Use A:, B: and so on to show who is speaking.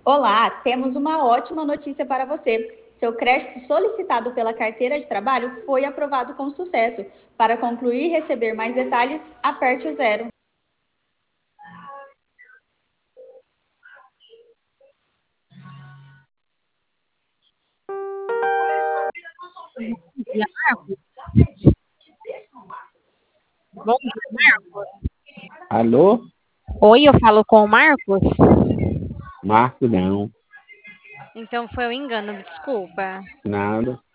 A: Olá, temos uma ótima notícia para você. Seu crédito solicitado pela carteira de trabalho foi aprovado com sucesso. Para concluir e receber mais detalhes, aperte o zero.
B: Bom dia, Marcos. Bom dia, Marcos.
C: Alô?
B: Oi, eu falo com o Marcos?
C: Marco não,
B: Então foi um engano, desculpa.
C: nada.